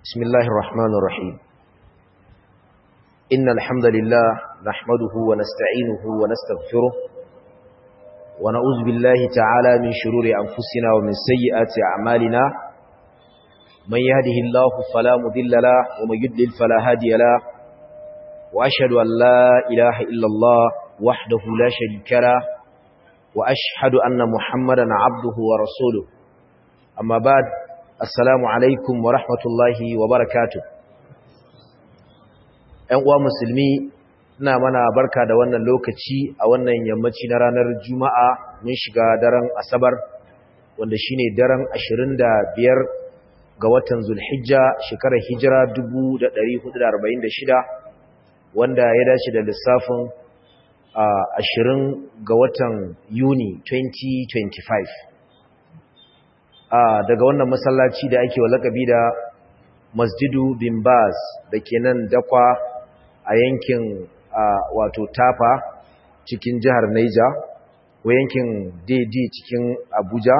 بسم الله الرحمن الرحيم إن الحمد لله نحمده ونستعينه ونستغفره ونعوذ بالله تعالى من شرور أنفسنا ومن سيئات أعمالنا من يهده الله فلا مضل له ومن يضلل فلا هادي له وأشهد أن لا إله إلا الله وحده لا شريك له وأشهد أن محمدا عبده ورسوله أما بعد Assalamu alaikum wa rahmatullahi wa barakatuh. ‘Yan uwa musulmi, ina mana barka da wannan lokaci a wannan yammaci na ranar Juma'a mun shiga daren Asabar, wanda shine daren 25 ga watan Zulhijja shekarar Hijira 1446, wanda ya dace da lissafin 20 ga watan Yuni 2025. Daga wannan masallaci da ake wa lakabi da Masjidu bin Baz da ke nan Dakwa a yankin wato Tafa cikin jihar Niger ko yankin Dede cikin Abuja,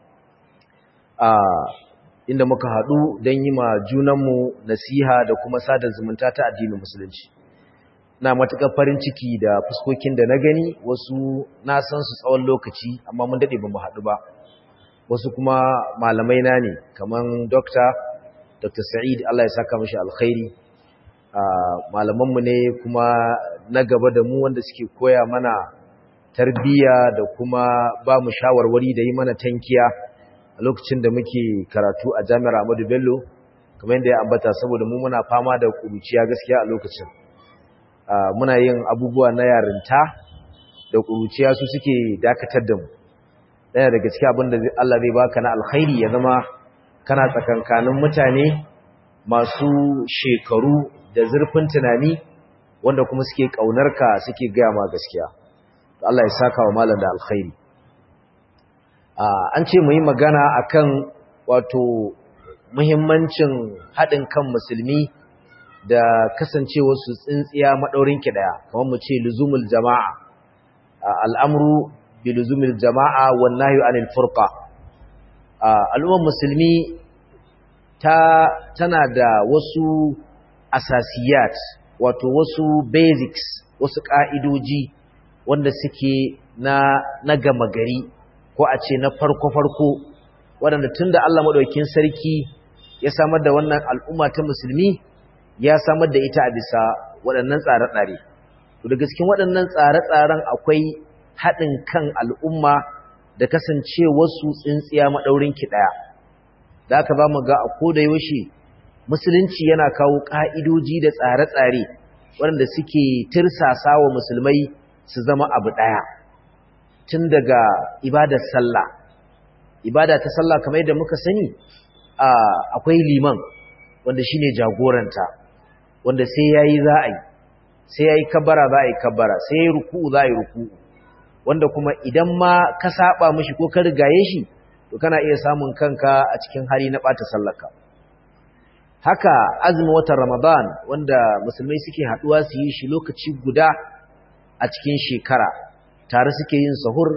inda muka haɗu don yi ma junanmu nasiha da kuma sada zumunta ta addinin musulunci. Na matuƙar farin ciki da fuskokin da na gani, wasu na san su tsawon lokaci amma mun daɗe ba mu haɗu ba. Wasu kuma malamai na ne kaman Dr. Sa'id, Allah ya saka mashi alkhairi, malamanmu ne kuma na gaba da mu wanda suke koya mana tarbiyya da kuma ba mu shawarwari da yi mana tankiya a lokacin da muke karatu a Jami'ar Ahmadu Bello, kamar yadda ya ambata, saboda mu muna fama da kuruciya gaskiya a lokacin. Muna yin abubuwa na yarinta da kuruciya su suke dakatar da mu. Ɗaya daga cikin abin da Allah zai baka na alkhairi ya zama kana tsakankanin mutane masu shekaru da zurfin tunani wanda kuma suke ƙaunarka suke gaya ma gaskiya. Allah ya saka wa malam da alkhairi. An ce mu yi magana akan wato muhimmancin haɗin kan musulmi da kasancewar su tsintsiya maɗaurinki ɗaya, kamar mu ce luzumul jama'a, al'amru biluzumil jama'a wan nahyu anil furqa. Al'ummar musulmi tana da wasu asasiyat, wato wasu basics, wasu ka'idoji wanda suke na gama gari, ko a ce na farko waɗanda tunda Allah madaukakin sarki ya samar da wannan al'umma ta musulmi, ya samar da ita a bisa waɗannan tsare-tsare. To daga cikin waɗannan tsare-tsaren akwai haɗin kan al'umma da kasance wasu tsintsiya maɗaurinki ɗaya. Da aka ba mu ga a koda yaushe musulunci yana kawo ƙa'idoji da tsare-tsare waɗanda suke tirsasa wa musulmai su zama abu ɗaya. Tun daga ibadar sallah, ibada ta sallah kamar yadda muka sani, akwai liman wanda shine jagoranta, wanda sai yayi za a yi, sai yayi kabbara za a yi kabbara, sai yayi ruku'u za a yi ruku'u, wanda kuma idan ma ka saba mishi ko ka rigaye shi, to kana iya samun kanka a cikin hali na bata sallarka. Haka azumin watan Ramadan, wanda musulmai suke haduwa su yi shi lokaci guda a cikin shekara, tare suke yin sahur,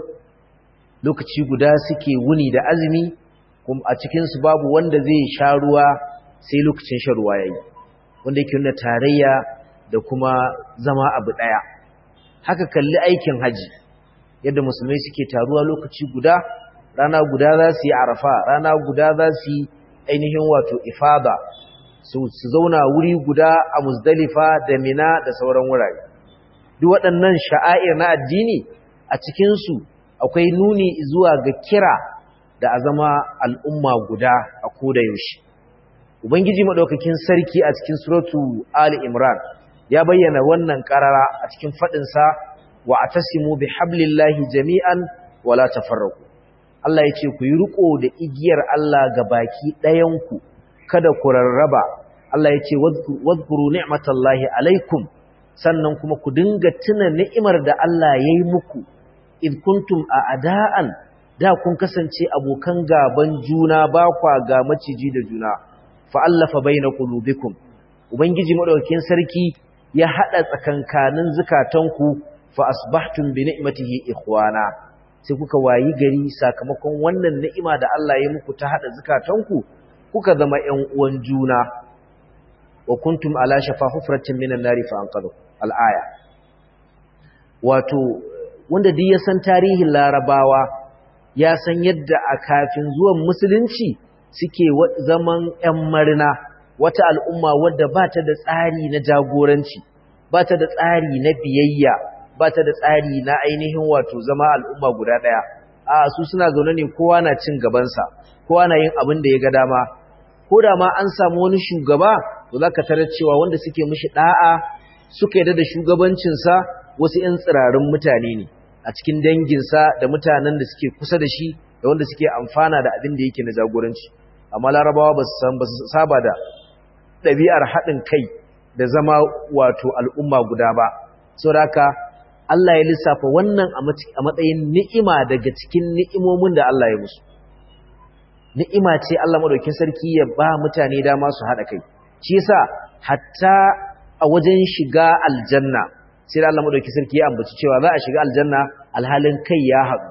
lokaci guda suke wuni da azumi, kuma a cikin su babu wanda zai sha ruwa sai lokacin shan ruwa yayi, wanda yake nuna tarayya da kuma zama abu daya. Haka kalli aikin haji, yadda musulmai suke taruwa lokaci guda, rana guda za su yi arafa, rana guda za su yi ainihin wato ifada, su zauna wuri guda a Muzdalifa da Mina da sauran wurare. Duk waɗannan sha'air na addini, a cikinsu akwai nuni zuwa ga kira da a zama al'umma guda a koda yaushe. Ubangiji maɗaukakin sarki a cikin suratu Ali Imran ya bayyana wannan ƙarara a cikin faɗinsa, wa atasimu bihablillahi jami'an wala tafarraqu. Allah yace ku yi riko da igiyar Allah ga baki ɗayan ku, kada ku rarraba. Allah yace wadhkuru ni'matallahi alaikum, sannan kuma ku dinga tuna ni'imar da Allah yayi muku. Id kuntum a'da'an, da kun kasance abokan gaban juna, ba kwa ga maciji da juna, fa allafa baina qulubikum. Ubangiji madaukakin sarki ya hada tsakankanin zukatanku, fa asbahtum bi ni'matihi ikhwana, sai kuka wayi gari sakamakon wannan ni'ima da Allah ya muku ta hada zakatanku, kuka zama ƴan uwan juna. wa kuntum ala shafa hufratin minan nari fa anqadhu al-aya. Wato wanda duk ya san tarihin Larabawa ya san yadda a kafin zuwan musulunci suke zaman ƴan marina, wata al'umma wadda ba ta da tsari na jagoranci, ba ta da tsari na biyayya, ba ta da tsari na ainihin wato zama al'umma guda ɗaya. A su suna zaune ne kowa na cin gabansa, kowa na yin abin da ya ga dama. Ko da ma an samu wani shugaba, to za ka tarar cewa wanda suke mishi ɗa'a suka yarda da shugabancinsa wasu ‘yan tsirarin mutane ne a cikin danginsa da mutanen da suke kusa da shi da wanda suke amfana da abin da yake na jagoranci. Amma Larabawa ba su saba da ɗabi'ar haɗin kai da zama wato al'umma guda ba. Saboda haka Allah ya lissafa wannan a matsayin ni'ima daga cikin ni'imomin da Allah ya musu. Ni'ima ce Allah madaukakin sarki ya ba mutane dama su haɗa kai. Shi yasa hatta a wajen shiga aljanna sai Allah madaukakin sarki ya ambaci cewa za a shiga aljanna alhalin kai ya haɗu.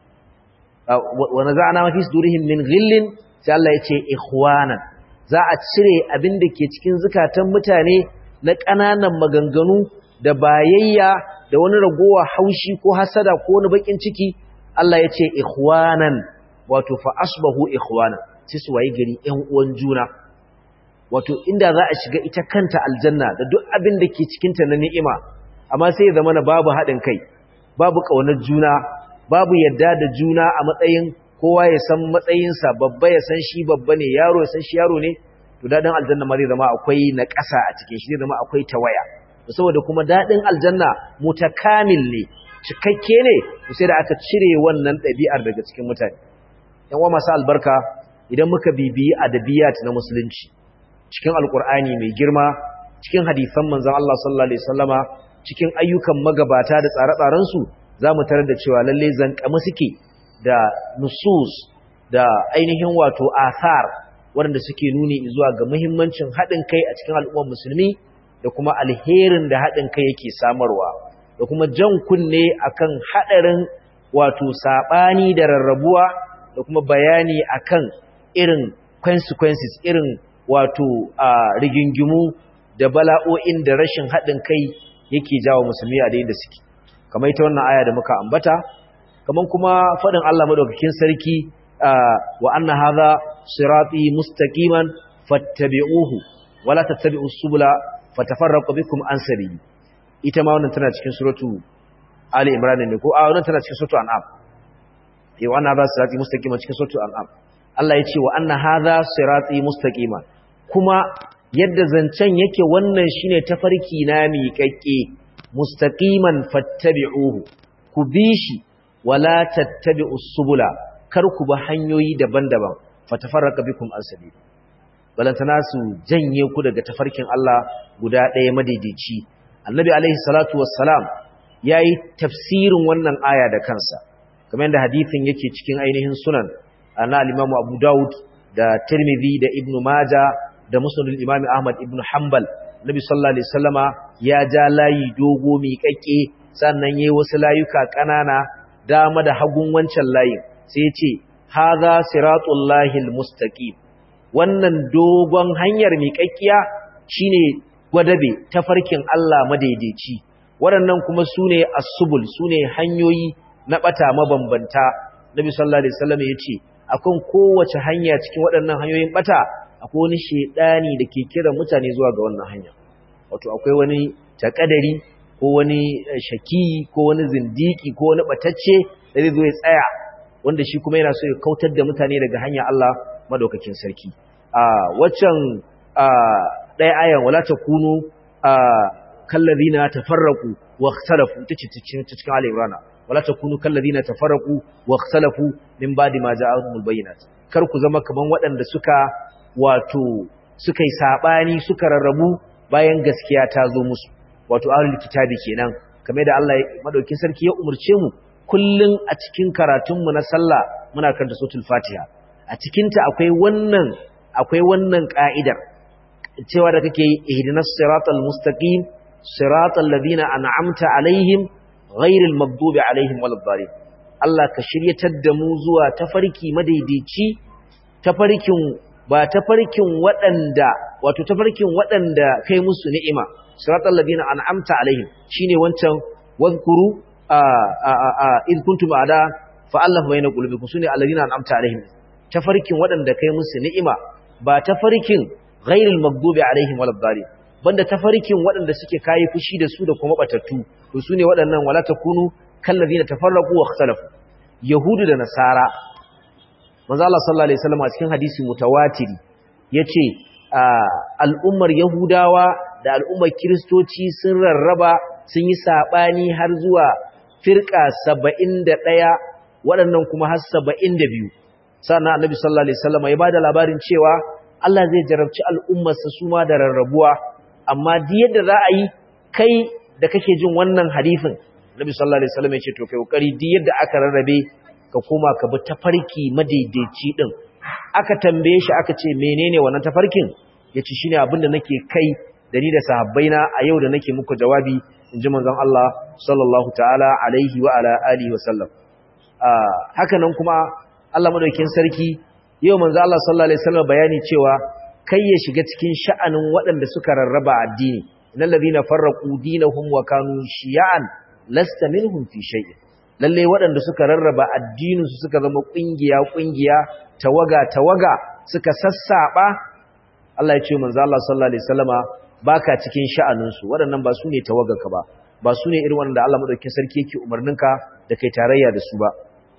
Wa naza'na ma fi sudurihim min ghillin sai Allah ya ce ikhwanan. Za a cire abin da ke cikin zukatan mutane na ƙananan maganganu da bayayya da wani ragowa haushi ko hasada ko wani bakin ciki. Allah ya ce ikhwanan, wato fa asbahu ikhwanan, sai su waye gari ƴan uwan juna. Wato inda za a shiga ita kanta aljanna da duk abin da ke cikin ta na ni'ima, amma sai ya zama na babu haɗin kai, babu ƙaunar juna, babu yadda da juna a matsayin kowa ya san matsayinsa, babba ya san shi babba ne, yaro ya san shi yaro ne, to daɗin aljanna ma zai zama akwai na ƙasa a cikin shi, zai zama akwai tawaya. Saboda kuma daɗin aljanna mutakamil ne, cikakke ne, sai da aka cire wannan ɗabi'ar daga cikin mutane. Yan uwa masu albarka, idan muka bibiyi adabiyat na musulunci cikin alkur'ani mai girma, cikin hadisan manzon Allah sallallahu alaihi wasallama, cikin ayyukan magabata da tsare-tsarensu, za mu tarar da cewa lalle zankama suke da nusus da ainihin wato athar waɗanda suke nuni zuwa ga muhimmancin haɗin kai a cikin al'ummar musulmi da kuma alherin da haɗin kai yake samarwa, da kuma jan kunne akan haɗarin wato saɓani da rarrabuwa, da kuma bayani akan irin consequences, irin wato rigingimu da bala'o'in da rashin haɗin kai yake jawo musulmi a da inda suke, kamar ita wannan aya da muka ambata, kamar kuma faɗin Allah madaukakin sarki wa anna hadha sirati mustaqiman fattabi'uhu wala tattabi'us subula fatafarraqu bikum an sabili. Ita ma wannan tana cikin suratu Ali Imran ne ko wannan tana cikin suratu An'am. Wa anna hadha sirati mustaqiman cikin suratu An'am. Allah ya ce wa anna hadha sirati mustaqiman, kuma yadda zancen yake wannan shine tafarki na miƙaƙƙe, mustaqiman fattabi'uhu, ku bi shi, wala tattabi'us subula, kar ku bi hanyoyi daban-daban, fatafarraqa bikum an sabili, balantana su janye ku daga tafarkin Allah guda ɗaya madaidaici. Annabi alaihi salatu wassalam yayi tafsirin wannan aya da kansa, kamar yadda hadisin yake cikin ainihin sunan na al-Imam Abu Dawud da Tirmidhi da Ibn Majah da Musnad al-Imam Ahmad ibn Hanbal. Nabi sallallahu alaihi wasallama ya ja layi dogo miƙaƙe, sannan yayi wasu layuka ƙanana dama da hagun wancan layin, sai ya ce hadha siratullahi al-mustaqim. Wannan dogon hanyar miƙaƙiya shine gwadabe tafarkin Allah madaidaici. Waɗannan kuma sune as-subul, sune hanyoyi na bata mabambanta. Nabi sallallahu alaihi wasallam ya ce akan kowace hanya cikin waɗannan hanyoyin bata akwai wani shedani da ke kira mutane zuwa ga wannan hanya. Wato akwai wani takadari ko wani shaki ko wani zindiki ko wani batacce da zai zo ya tsaya, wanda shi kuma yana so ya kautar da mutane daga hanya Allah madaukakin sarki. Waccan ɗaya ayan wala takunu kallazina tafarraqu wa ikhtalafu tace cikin Ali Imran, wala takunu kallazina tafarraqu wa ikhtalafu min ba'di ma ja'ahumul bayyinat. Kar ku zama kaman waɗanda suka yi sabani, suka rarrabu bayan gaskiya ta zo musu, wato ahlul kitabi kenan, kamar da Allah madaukakin sarki ya umurce mu kullun a cikin karatun mu na sallah muna karanta suratul Fatiha. A cikin ta akwai wannan ka'idar cewa da kake ihdinas siratal mustaqim siratal ladina an'amta alaihim ghairil maghdubi alaihim waladdallin. Allah ka shiryatar da mu zuwa tafarki madaidaici, tafarkin ba tafarkin waɗanda wato tafarkin waɗanda kai musu ni'ima siratal ladina an'amta alaihim shine wancan wadhkuru id kuntum a'da fa'alaf bayna qulubikum sune alladina an'amta alaihim tafarkin waɗanda kai musu ni'ima ba tafarkin ghairil maghdubi alaihim waladdallin banda tafarkin waɗanda suke kai fushi da su da kuma batattu to sune waɗannan wala takunu kallazina tafarraqu wa ikhtalafu yahudu da nasara manzo Allah sallallahu alaihi wasallam a cikin hadisi mutawatiri yace al'ummar yahudawa da al'ummar kristoci sun rarraba sun yi sabani har zuwa firqa 71 waɗannan kuma har 72 sannan annabi sallallahu alaihi wasallam ya bada labarin cewa Allah zai jarabci al'ummarsa su ma da rarrabuwa amma duk yadda za a yi kai da kake jin wannan hadisin annabi sallallahu alaihi wasallam ya ce to kai kokari duk yadda aka rarrabe ka koma ka bi tafarki madaidaici din aka tambaye shi aka ce menene wannan tafarkin yace shine abin da nake kai da ni da sahabbaina a yau da nake muku jawabi inji manzon Allah sallallahu ta'ala alaihi wa ala alihi wa sallam haka nan kuma Allah madaukakin sarki yau manzon Allah sallallahu alaihi wasallam bayani cewa kai ya shiga cikin sha'anin waɗanda suka rarraba addini innal ladina farraqu dinahum wa kanu shi'an lasta minhum fi shay'in lalle waɗanda suka rarraba addininsu suka zama ƙungiya tawaga suka sassaba Allah ya ce manzo Allah sallallahu alaihi wasallama baka cikin sha'aninsu waɗannan ba su ne tawagarka ba su ne irin wanda Allah madaukakin sarki yake umarninka da kai tarayya da su ba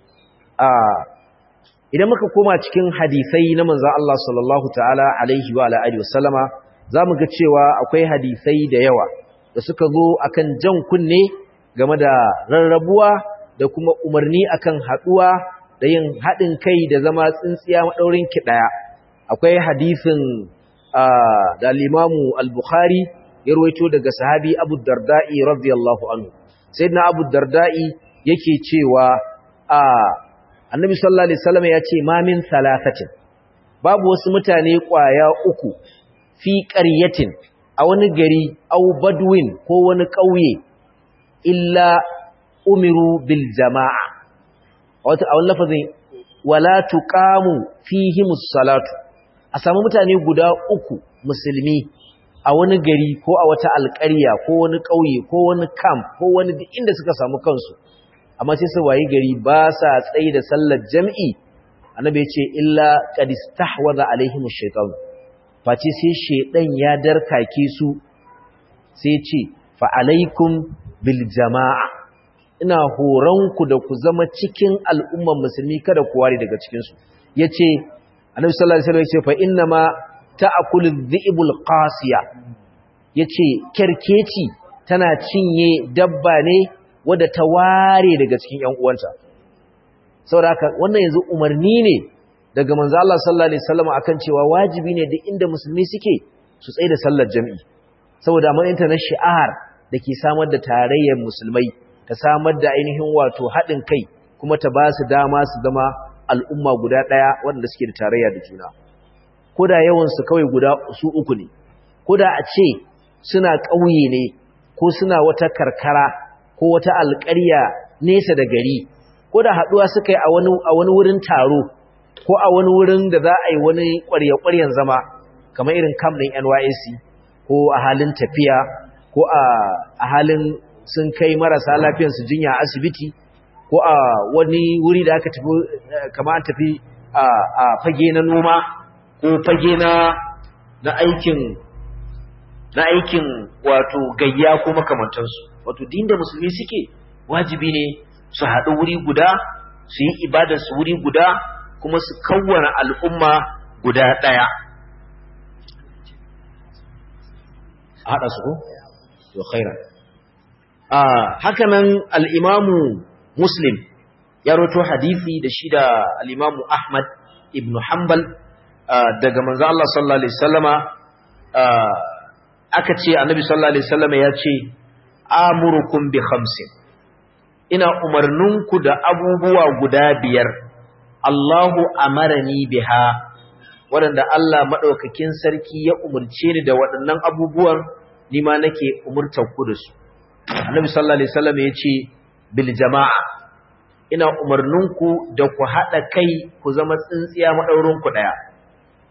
idan muka koma cikin hadisai na manzo Allah sallallahu ta'ala alaihi wa alihi wasallama zamu ga cewa akwai hadisai da yawa da suka zo akan jan kunne game da rarrabuwa da kuma umarni akan haduwa da yin hadin kai da zama tsintsiya madaurin ki daya akwai hadisin da al-Imam al-Bukhari ya rawaito daga sahabi Abu Darda'i radiyallahu anhu sayyidina Abu Darda'i yake cewa Annabi sallallahu alaihi wasallam ya ce ma min salasatin babu wasu mutane kwaya uku fi qaryatin a wani gari au badwin ko wani kauye illa umiru bil jama'a wata a wannan lafazin wala tuqamu fihimus salatu a samu mutane guda uku musulmi a wani gari ko a wata alƙarya ko wani ƙauye ko wani camp ko wani duk inda suka samu kansu amma sai su wayi gari ba sa tsayi da sallar jami'i annabi ya ce illa qad istahwaza alaihim ash-shaytan face sai shedan ya darkake su sai ya ce fa alaikum bil jama'a ina horonku da ku zama cikin al'umman musulmi kada ku ware daga cikin su yace annabi sallallahu alaihi wasallam yace fa inna ma ta'kulu dhi'bul qasiya yace kerkeci tana cinye dabba ne wadda ta ware daga cikin ƴan uwanta saboda haka wannan yanzu umarni ne daga manzo Allah sallallahu alaihi wasallam akan cewa wajibi ne duk inda musulmi suke su tsaya da sallar jami'i saboda amanita na shi'ar dake samar da tarayyar musulmai ta samar da ainihin wato haɗin kai kuma ta ba su dama su zama al'umma guda ɗaya waɗanda suke da tarayya da juna ko da yawansu kawai guda su uku ne ko da a ce suna ƙauye ne ko suna wata karkara ko wata alƙarya nesa da gari ko da haɗuwa suka yi a wani wurin taro ko a wani wurin da za a yi wani ƙwarya-ƙwaryen zama kamar irin kam ɗin NYSC ko a halin tafiya ko a halin sun kai marasa lafiyansu jinya a asibiti ko a wani wuri da aka tafi kama an tafi a fage na noma ko fage na aikin wato gayya ko makamantansu wato din da musulmi suke wajibi ne su haɗu wuri guda su yi ibadarsu wuri guda kuma su kawwana al'umma guda ɗaya a haɗa su ko? to khairan haka nan al'imamu Muslim ya roto hadithi da shi da al'imamu Ahmad ibn Hanbal daga manzo Allah sallallahu Alaihi wasallama aka ce annabi sallallahu Alaihi wasallama ya ce amurukum bi khamsin ina umarninku da abubuwa guda biyar Allahu amarani biha waɗanda Allah maɗaukakin sarki ya umarce ni da waɗannan abubuwan ni ma nake umurtar ku da su annabi sallallahu alaihi wasallam ya ce bil jama'a ina umarninku da ku haɗa kai ku zama tsintsiya maɗaurin ku ɗaya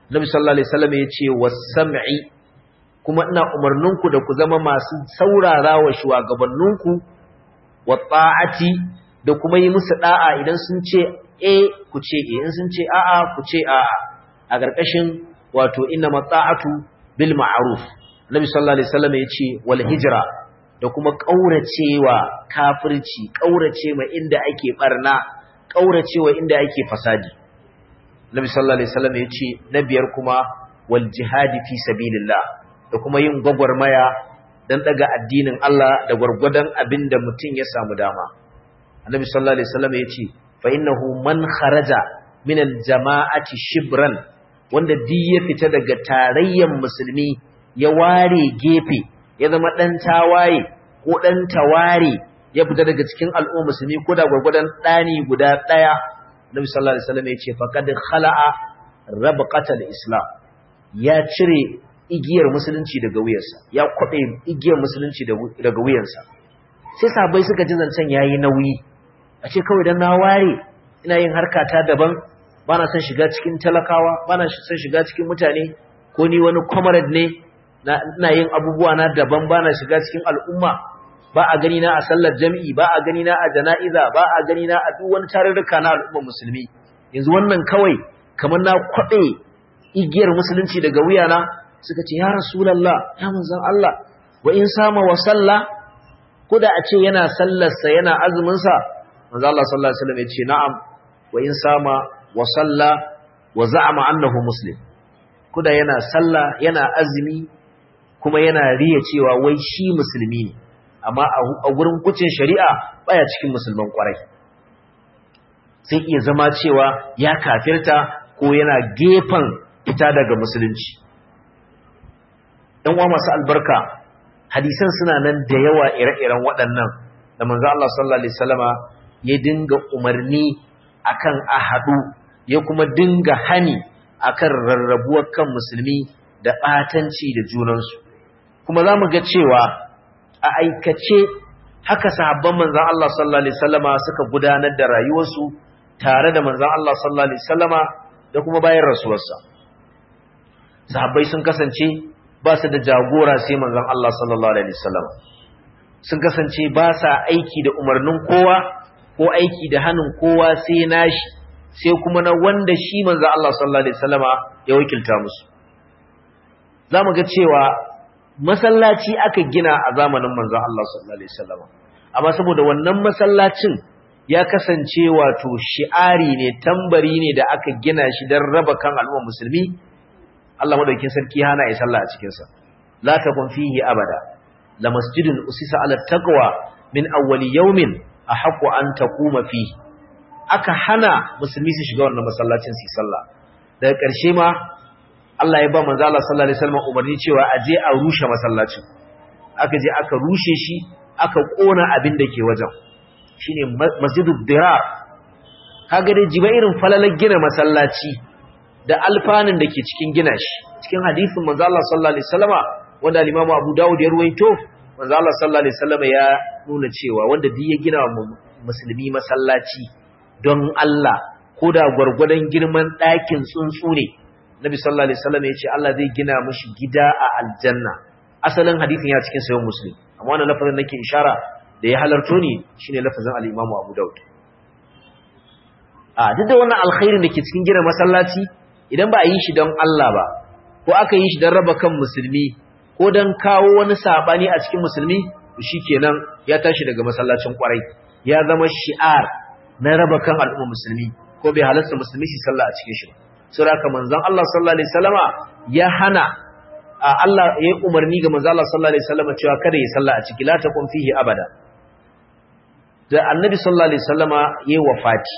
Nabi sallallahu alaihi wasallam yace was-sam'i kuma ina umarninku da ku zama masu saurara wa shugabanninku wa ta'ati da kuma yi musu da'a idan sun ce ku ce in sun ce a'a ku ce a'a a ƙarƙashin wato inna mata'atu bil ma'ruf Nabi sallallahu alaihi wasallam yace wal hijra da kuma kauracewa kafirci kaurace ma inda ake barna kauracewa inda ake fasadi Nabi sallallahu alaihi wasallam yace na biyar kuma wal jihadi fi sabilillah da kuma yin gwagwarmaya dan daga addinin Allah da gurgudan abinda mutum ya samu dama Annabi sallallahu alaihi wasallam yace fa innahu man kharaja min al jama'ati shibran wanda duk ya fita daga tarayyan musulmi ya ware gefe ya zama dan tawaye ko dan taware ya fita daga cikin al'umma musulmi ko da gurgudan dani guda daya Nabi sallallahu alaihi wasallam yace faqad khala'a rabqatal islam ya cire igiyar musulunci daga wuyarsa ya kwabe igiyar musulunci daga wuyarsa sai sahabbai suka ji zancen yayi nauyi a ce kawai dan na ware ina yin harkata daban bana son shiga cikin talakawa bana son shiga cikin mutane ko ni wani comrade ne ina yin abubuwa na daban bana shiga cikin al'umma ba a gani na a sallar jami'i ba a gani na a jana'iza ba a gani na a duk wani tarurruka na al'umma musulmi yanzu wannan kawai kamar na kwabe igiyar musulunci daga wuyana suka ce ya rasulullah ya manzon Allah wa in sama wa salla ko da a ce yana sallarsa yana azumin sa manzon Allah sallallahu alaihi wasallam ya ce na'am wa in sama wa salla wa za'ama annahu muslim kuda yana salla yana azumi kuma yana riya cewa wai shi musulmi ne amma a gurin kucin shari'a baya cikin musulman kwarai sai iya zama cewa ya kafirta ko yana gefan fita daga musulunci ɗan uwa masu albarka hadisan suna nan da yawa ire-iren waɗannan da manzo Allah sallallahu alaihi wasallama ya dinga umarni akan a haɗu ya kuma dinga hani akan rarrabuwar kan musulmi da ɓatanci da junansu kuma za mu ga cewa a aikace haka sahabban manzan Allah sallallahu alaihi wasallama suka gudanar da rayuwarsu tare da manzan Allah sallallahu alaihi wasallama da kuma bayan rasuwarsa sahabbai sun kasance ba su da jagora sai manzan Allah sallallahu alaihi wasallama sun kasance ba sa aiki da umarnin kowa ko aiki da hannun kowa sai nashi sai kuma na wanda shi manzo Allah sallallahu alaihi wasallama ya wakilta musu zamu ga cewa masallaci aka gina a zamanin manzo Allah sallallahu alaihi wasallama amma saboda wannan masallacin ya kasance wato shi'ari ne tambari ne da aka gina shi dan raba kan al'umma musulmi Allah madaukakin sarki hana ya sallah a cikin sa la takun fihi abada la masjidun usisa ala taqwa min awwali yawmin ahqqu an taquma fihi aka hana musulmi su shiga wannan masallacin su sallah daga ƙarshe ma Allah ya ba manzo Allah sallallahu alaihi wasallam umarni cewa a je a rushe masallacin aka je aka rushe shi aka kona abin da ke wajen shine masjidud dirar kaga dai jiba irin falalar gina masallaci da alfanun da ke cikin gina shi cikin hadisin manzo Allah sallallahu alaihi wasallama wanda al-Imam Abu Dawud ya ruwaito manzo Allah sallallahu alaihi wasallama ya nuna cewa wanda duk ya gina musulmi masallaci don Allah ko da gwargwadon girman ɗakin tsuntsu ne Nabi sallallahu alaihi wasallam ya ce Allah zai gina mishi gida a aljanna asalin hadisin ya cikin sahih Muslim amma wannan lafazin nake ishara da ya halarto ne shine lafazin al-Imam Abu Dawud duk da wannan alkhairin da ke cikin gina masallaci idan ba a yi shi don Allah ba ko aka yi shi don raba kan musulmi ko don kawo wani sabani a cikin musulmi to shikenan ya tashi daga masallacin kwarai ya zama shi'ar na raba kan al'umma musulmi ko bai halarta musulmi shi sallah a cikin shi saboda haka manzon Allah sallallahu alaihi wasallama ya hana Allah ya umarni ga manzon Allah sallallahu alaihi wasallama cewa kada ya sallah a ciki la taqum fihi abada da annabi sallallahu alaihi wasallama yayi wafati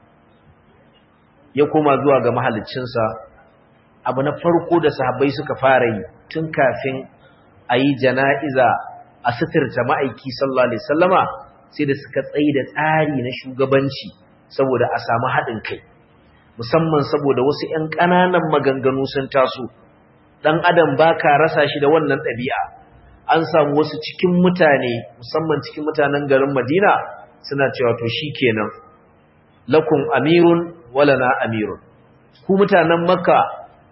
ya koma zuwa ga mahaliccinsa abu na farko da sahabbai suka fara yi tun kafin ayi jana'iza a sitirta ma'aiki sallallahu alaihi wasallama sai da suka tsaye da tsari na shugabanci saboda a samu haɗin kai musamman saboda wasu ‘yan ƙananan maganganu sun taso ɗan adam ba ka rasa shi da wannan ɗabi'a an samu wasu cikin mutane musamman cikin mutanen garin madina suna cewa to shi kenan lakum amirun walana amirun ku mutanen makka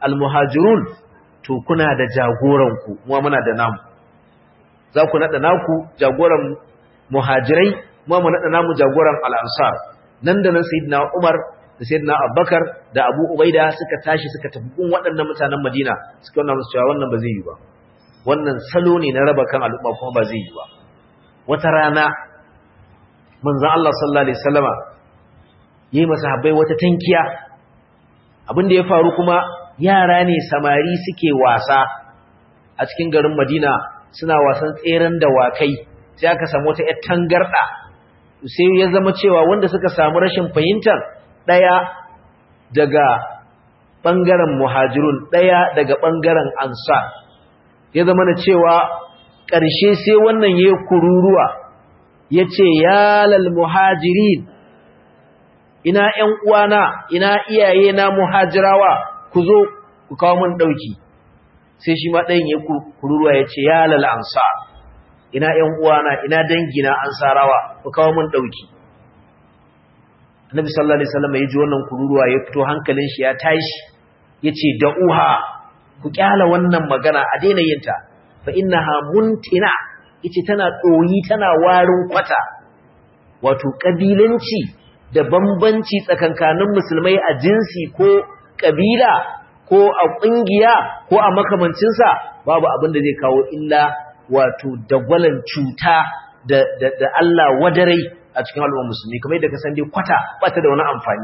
al-muhajirun to kuna da jagoranku mu muna da namu za ku nada naku jagoran muhajirai mu nada namu jagoran al-ansar nan da nan sayyidina Umar da sayyidina Abubakar da Abu Ubaida suka tashi suka tafi gun waɗannan mutanen Madina suka nuna musu cewa wannan ba zai yi ba wannan salo ne na raba kan al'umma kuma ba zai yi ba wata rana manzon Allah sallallahu alaihi wasallama yayi masahabbai wata tankiya abin da ya faru kuma yara ne samari suke wasa a cikin garin Madina suna wasan tseren dawakai sai aka samu wata ƴar tangarda sai ya zama cewa wanda suka samu rashin fahimtar daya daga bangaren muhajirun daya daga bangaren ansar ya zama na cewa ƙarshe sai wannan yayi kururuwa yace ya lal muhajirin ina ƴan uwana ina iyaye na muhajirawa ku zo ku kawo mun dauki sai shi ma ɗayan yayi kururuwa yace ya lal ansar ina ƴan uwana ina dangina ansarawa ku kawo mun dauki Annabi sallallahu alaihi wasallam ya ji wannan kururuwa ya fito hankalin shi ya tashi yace da'uha ku kyala wannan magana a daina yin ta fa innaha muntina yace tana doyi tana warin kwata wato kabilanci da bambanci tsakankanin musulmai a jinsi ko kabila ko a kungiya ko a makamancin sa babu abin da zai kawo illa wato dagwalan cuta da Allah wadarai a cikin al'ummar musulmi kamar yadda ka san dai kwata ba ta da wani amfani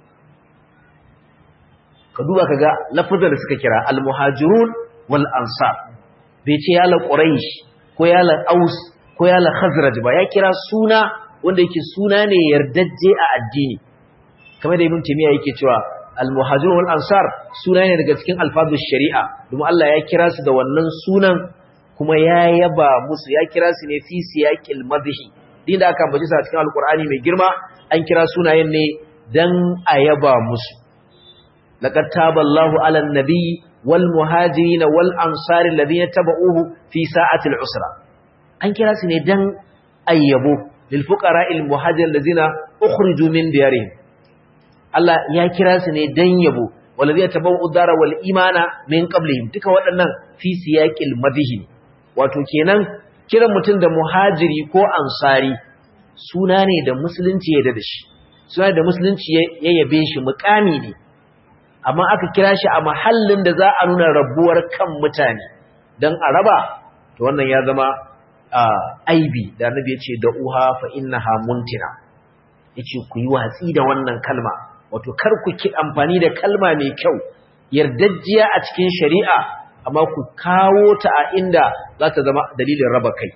ka duba kaga lafazan da suka kira al-muhajirun wal ansar bai ce ya la quraish ko ya la aus ko ya la khazraj ba ya kira suna wanda yake suna ne yardajje a addini kamar da ibn timiya yake cewa al-muhajirun wal ansar suna ne daga cikin alfazul shari'a domin Allah ya kira su da wannan sunan kuma ya yaba musu ya kira su ne fi siyaqil madhi din da aka ambaci su a cikin alqur'ani mai girma an kira sunayen ne dan a yaba musu laqad taballahu ala an-nabi wal muhajirin wal ansar alladhina tabauhu fi sa'atil usra an kira su ne dan ayyabo lil fuqara'il muhajirin alladhina ukhriju min diyarihim Allah ya kira su ne dan yabo walladhina tabauhu dara wal imana min qablihim duka waɗannan fi siyaqil madhi wato kenan kiran mutum da muhajiri ko ansari suna ne da musulunci ya da shi suna da musulunci ya yabe shi mukami ne amma aka kira shi a mahallin da za a nuna rabuwar kan mutane dan a raba to wannan ya zama aibi da annabi ya ce da uha fa innaha muntina yace ku yi watsi da wannan kalma wato kar ku ki amfani da kalma mai kyau yardajjiya a cikin shari'a amma ku kawo ta a inda za ta zama dalilin raba kai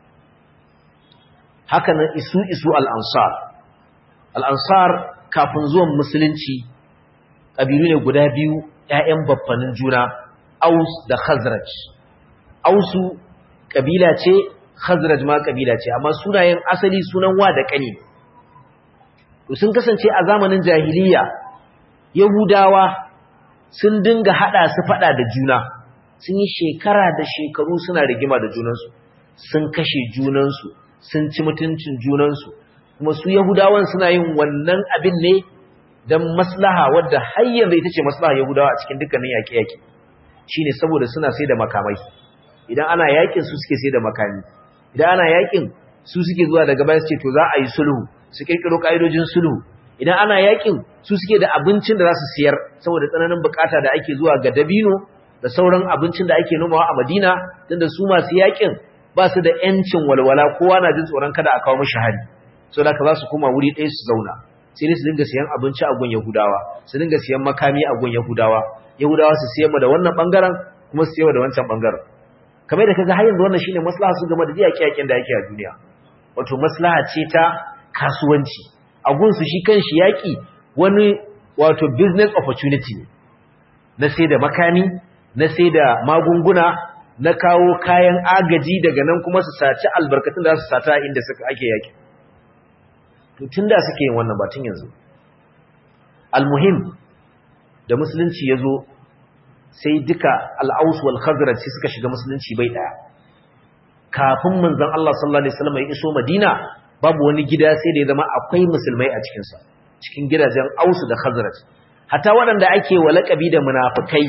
haka nan isu al-ansar al-ansar kafin zuwan musulunci ƙabilu ne guda biyu ƴaƴan baffanin juna aus da khazraj ausu ƙabila ce khazraj ma ƙabila ce amma sunayen asali sunan wa da ƙani sun kasance a zamanin jahiliya yahudawa sun dinga hada su fada da juna sun yi shekara da shekaru suna rigima da junansu sun kashe junansu sun ci mutuncin junansu kuma su yahudawan suna yin wannan abin ne don maslaha wadda har yanzu ita ce maslaha yahudawa a cikin dukkanin yaƙe-yaƙe shine saboda suna sai da makamai idan ana yaƙin su suke sai da makami idan ana yaƙin su suke zuwa daga baya su ce to za a yi sulhu su kirkiro ka'idojin sulhu idan ana yaƙin su suke da abincin da za su siyar saboda tsananin bukata da ake zuwa ga dabino da sauran abincin da ake nomawa a Madina tunda su masu yaƙin ba su da ƴancin walwala kowa na jin tsoron kada a kawo mishi hari saboda haka za su koma wuri ɗaya su zauna sai dai su dinga siyan abinci a gun Yahudawa su dinga siyan makami a gun Yahudawa su siyan mu da wannan bangaren kuma su siyan da wancan bangaren kamar da kaga har yanzu wannan shine maslaha su game da yaƙe-yaƙen da yake a duniya wato maslaha ce ta kasuwanci a gun su shi kanshi yaƙi wani wato business opportunity na sai da makami na sai da magunguna na kawo kayan agaji daga nan kuma su saci albarkatun da su sata inda suka ake yaki to tunda suke yin wannan batun yanzu almuhim da musulunci yazo sai duka al-Aws wal Khazraj suka shiga musulunci bai daya kafin manzon Allah sallallahu alaihi wasallam ya iso Madina babu wani gida sai da ya zama akwai musulmai a cikin sa cikin gidajen Aws da Khazraj hatta waɗanda ake wa laƙabi da munafikai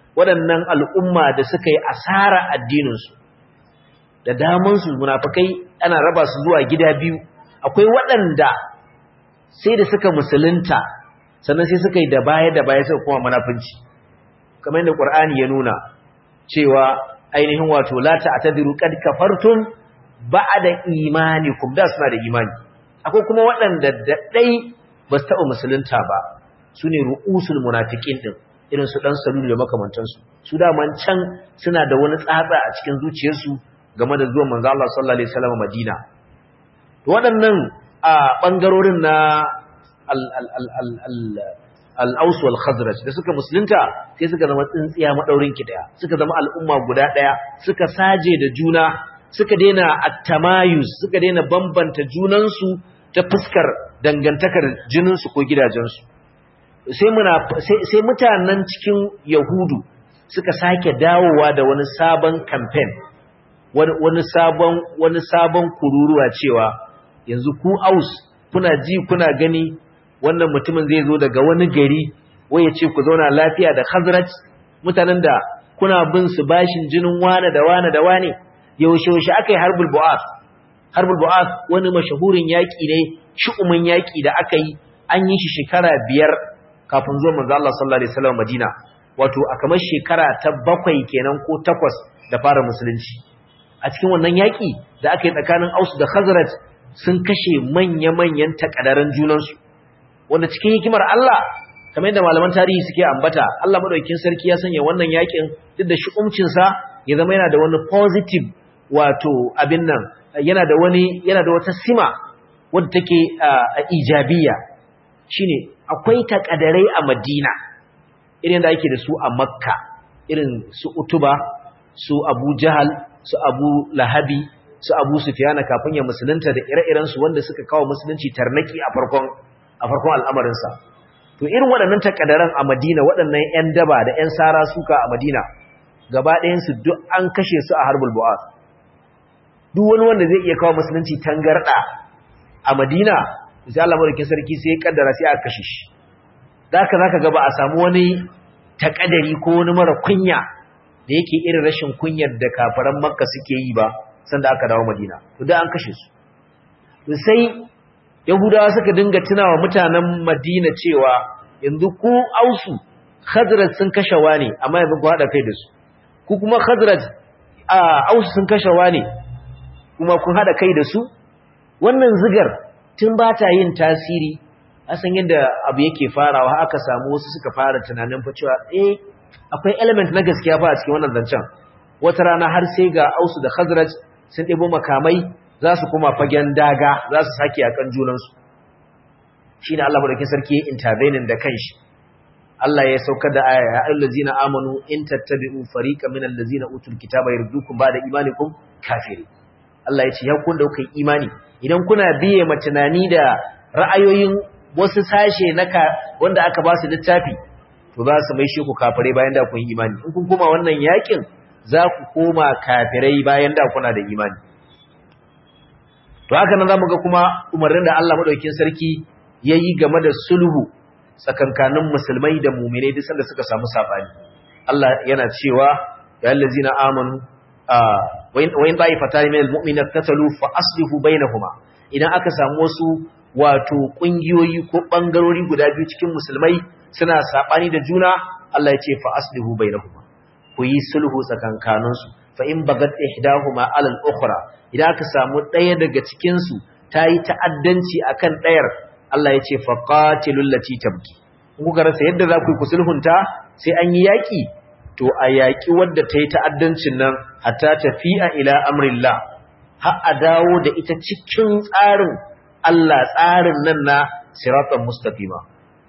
waɗannan al'umma da suka yi asara addininsu da damansu munafikai ana raba su zuwa gida biyu akwai waɗanda sai da suka musulunta sannan sai suka yi da baya suka kuma munafinci kamar yadda Qur'ani ya nuna cewa ainihin wato la ta'tadiru qad kafartum ba'da imanikum da suna da imani akwai kuma waɗanda da dai ba su taɓa musulunta ba sune ru'usul munafiqin din irin su dan salulu da makamantansu su da man can suna da wani tsatsa a cikin zuciyarsu game da zuwan manzo Allah sallallahu alaihi wasallam Madina to waɗannan a bangarorin na al-Aus wal Khazraj da suka musulunta sai suka zama tsintsiya madaurin ki daya suka zama al'umma guda daya suka saje da juna suka daina at-tamayuz suka daina bambanta junansu ta fuskar dangantakar jininsu ko gidajensu sai mutanen cikin Yahudu suka sake dawowa da wani sabon campaign wani sabon kururuwa cewa yanzu ku Aus kuna ji kuna gani wannan mutumin zai zo daga wani gari wai ya ce ku zauna lafiya da Khazraj mutanen da kuna bin su bashin jinin wane da wane da wane yaushe aka yi harbul bu'ath wani mashahurin yaƙi ne shi'umin yaƙi da aka yi an yi shi shekara 5 kafin zuwa manzo Allah sallallahu alaihi wasallam Madina wato a kamar shekara ta 7 kenan ko 8 da fara musulunci a cikin wannan yaƙi da aka yi tsakanin Aus da Khazraj sun kashe manya-manyan takadaran junansu wanda cikin hikimar Allah kamar yadda malaman tarihi suke ambata Allah madaukakin sarki ya sanya wannan yaƙin duk da shi'umcin sa ya zama yana da wani positive wato abin nan yana da wata sima wadda take ijabiya shine akwai takadarai a Madina irin da ake da su a Makka irin su Utuba su Abu Jahal su Abu Lahabi su Abu Sufyan kafin ya musulunta da ire-iren su wanda suka kawo musulunci tarnaki a farkon al'amarin sa to irin waɗannan takadaran a Madina waɗannan ƴan daba da ƴan sara suka a Madina gaba ɗayan su duk an kashe su a Harbul Bu'ath duk wani wanda zai iya kawo musulunci tangarda a Madina sai Allah madaukakin sarki sai ya kaddara sai aka kashe shi zaka ga ba a samu wani takadari ko wani mara kunya da yake irin rashin kunyar da kafiran Makka suke yi ba sanda aka dawo Madina to da an kashe su to sai Yahudawa suka dinga tunawa mutanen Madina cewa yanzu ku Ausu Khazraj sun kashe wani amma yanzu ku hada kai da su ku kuma Khazraj Ausu sun kashe wani kuma kun hada kai da su wannan zigar tun ba ta yin tasiri a san yadda abu yake farawa aka samu wasu suka fara tunanin fa cewa akwai element na gaskiya fa a cikin wannan zancen wata rana har sai ga Ausu da Khazraj sun ɗebo makamai za su kuma fagen daga za su sake akan junansu shine Allah madaukakin sarki ya intervening da kanshi Allah ya saukar da aya ya ayyuhallazina amanu in tattabi'u fariqan minal ladzina utul kitaba yardukum ba'da imanikum kafiri Allah ya ce ya kun da kuka imani idan kuna biye ma tunani da ra'ayoyin wasu sashe wanda aka ba su littafi to za su maishe ku kafirai bayan da kun yi imani in kun koma wannan yakin za ku koma kafirai bayan da kuna da imani to haka nan zamu ga kuma umarnin da Allah madaukakin sarki yayi game da sulhu tsakankanin musulmai da mu'minai duk sanda suka samu sabani Allah yana cewa ya allazina amanu wa in ta'ifatan min almu'minina tatalu fa aslihu bainahuma idan aka samu wasu wato kungiyoyi ko bangarori guda biyu cikin musulmai suna sabani da juna Allah ya ce fa aslihu bainahuma ku yi sulhu tsakankanin su fa in bagat ihdahuma ala al-ukhra idan aka samu daya daga cikin su tayi ta'addanci akan dayar Allah ya ce fa qatilul lati tabki ku ga rasa yadda za ku yi ku sulhunta sai an yi yaki to a yaki wanda tayi ta'addancin nan hatta tafi'a ila amrillah har a dawo da ita cikin tsarin Allah tsarin nan na siratan mustaqima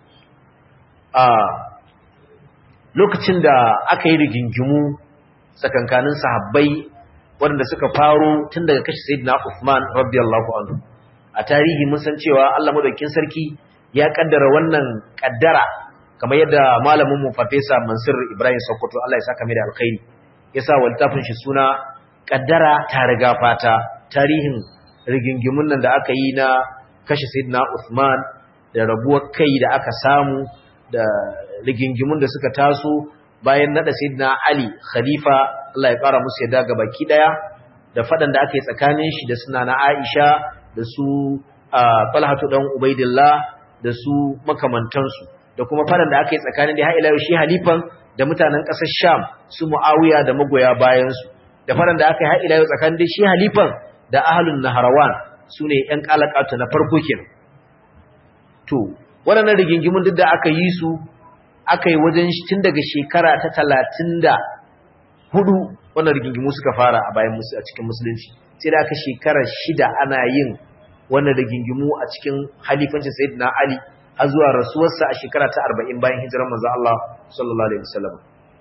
lokacin da aka yi rigingimu tsakankanin sahabbai waɗanda suka faro tun daga kashi sayyidina Uthman radiyallahu anhu a tarihi mun san cewa Allah madaukakin sarki ya kaddara wannan kaddara kamar yadda malamin mu Farfesa Mansur Ibrahim Sokoto Allah ya saka mai da alkhairi yasa waltafin shi suna kaddara ta riga fata tarihin rigingimun nan da aka yi na kashe sayyidina Uthman da rabuwar kai da aka samu da rigingimun da suka taso bayan nada sayyidina Ali khalifa Allah ya fara musu yadda ga baki daya da fadan da aka yi tsakanin shi da sunana Aisha da su Talhatu dan Ubaidillah da su makamantansu da kuma fadan da aka yi tsakanin da har ila shi halifan da mutanen ƙasar Sham su Muawiya da magoya bayan su da fadan da aka yi har ila tsakanin da shi halifan da ahlun Nahrawan sune ƴan kalakatu na farko kenan to waɗannan rigingimun duk da aka yi su aka yi wajen tun daga shekara ta 34 wannan rigingimu suka fara a bayan musu a cikin musulunci sai da aka shekara 6 ana yin wannan rigingimu a cikin halifancin sayyidina Ali har zuwa rasuwarsa a shekara ta 40 bayan hijirar manzo Allah sallallahu alaihi wasallam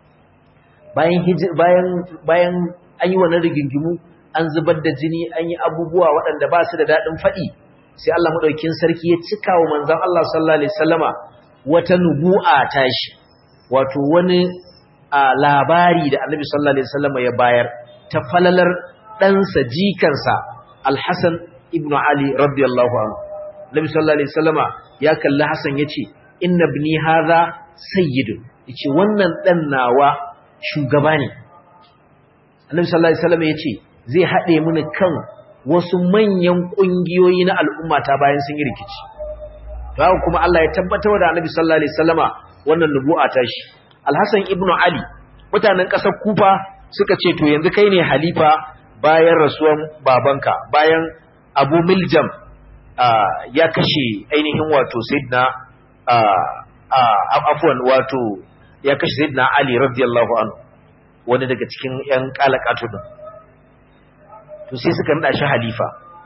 bayan an yi wannan rigingimu an zubar da jini an yi abubuwa waɗanda ba su da daɗin faɗi sai Allah madaukakin sarki ya cika wa manzon Allah sallallahu alaihi wasallama wata nubu'a tashi wato wani labari da Annabi sallallahu alaihi wasallama ya bayar ta falalar ɗansa jikansa Al-Hasan ibn Ali radiyallahu anhu Annabi sallallahu alaihi wasallama ya kalli Hassan yace inna ibni hadha sayyidun yace wannan dan nawa shugaba ne Annabi sallallahu alaihi wasallama yace zai hade mini kan wasu manyan kungiyoyi na al'umma ta bayan sun yi rikici to haka kuma Allah ya tabbatar da Annabi sallallahu alaihi wasallama wannan nubu'a ta shi Al-Hasan ibn Ali mutanen kasar Kufa suka ce to yanzu kai ne halifa bayan rasuwan babanka bayan Abu Miljam ya kashe ainihin wato Sayyidina afwan wato ya kashe Sayyidina Ali radiyallahu anhu wani daga cikin ƴan kalakatu din to sai suka nada shi halifa